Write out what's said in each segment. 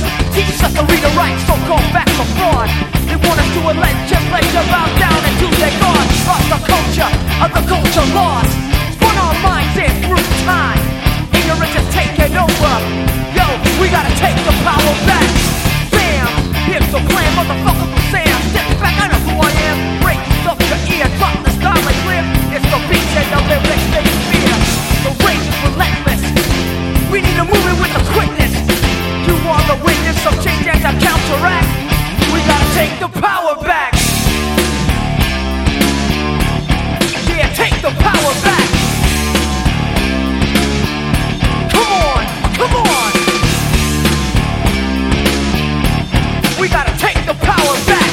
Teach us to read and write, so-called facts are fraud. They want us to a legislature, bow down and do their God. Of the culture lost. Spun our minds in through time. Ignorance is taking over. Yo, we gotta take the power back. Bam, here's the plan, motherfucker from Sam. Step back, I know who I am. Break up your ear, drop the sky like clear. It's the beats and the lyrics they fear. The rage is relentless. We need to move it with the quickness. You are the witness of change and to counteract. We gotta take the power back. Yeah, take the power back. Come on, come on. We gotta take the power back.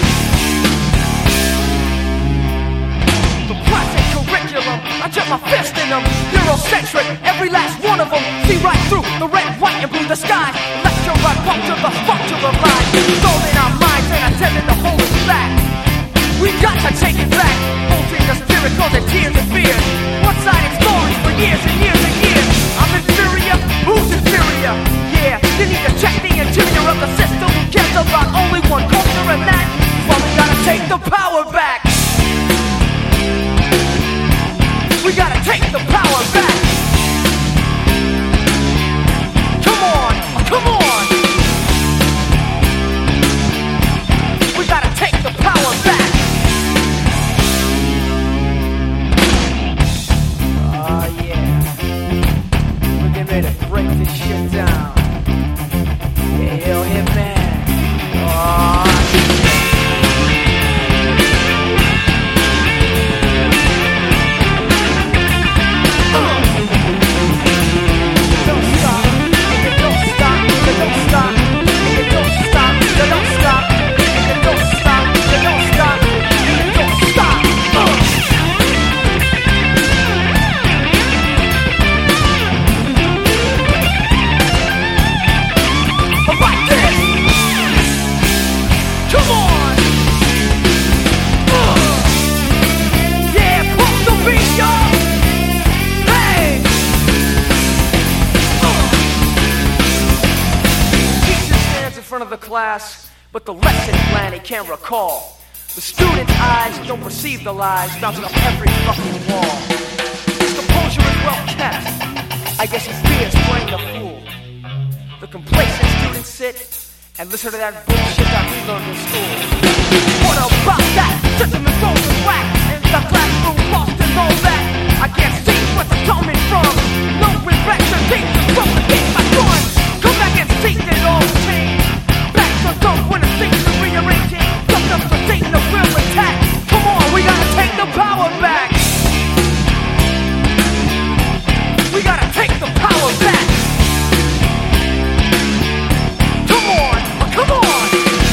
The classic curriculum, I jump my fist in them. Eurocentric, every last one of them. See right through the red, white, and blue, the sky. Lecture by culture, the structure of life. It's all in our minds and attending to hold us back. We got to take it back. Holding the spirit, causing tears and fears. One-sided stories for years and years and years. I'm inferior, who's inferior? Yeah, you need to check the interior of the system. Who cares about only one culture and that? Well, we gotta take the power back. We gotta take the power back. Come on, come on. We gotta take the power back. Oh yeah. We're getting ready to break this shit down. Yeah, hell yeah, man. Oh, of the class, but the lesson plan he can't recall. The student's eyes don't perceive the lies bouncing off every fucking wall. His composure is well kept. I guess he fears playing the fool. The complacent students sit and listen to that bullshit that we learned in school. What about that? System is old and whack, and the classroom lost and all that. I can't see where they're coming from. No regret to teachers from the game my son. Come back and see it all change. When the things are rearranging, fucked up for taking the real attack. Come on, we gotta take the power back. We gotta take the power back. Come on, come on.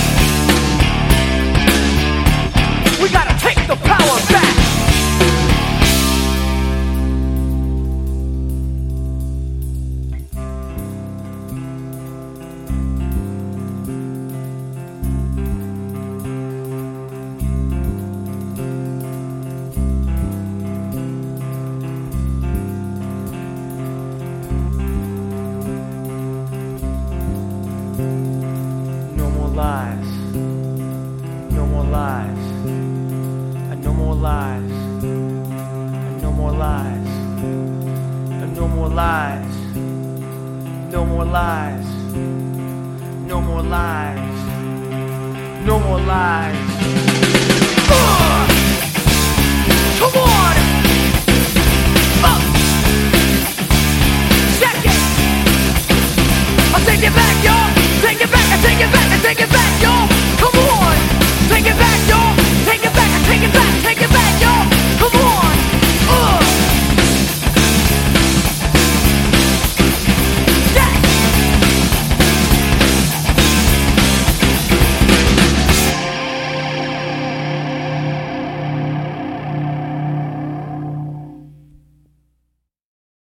We gotta take the power back. Come on!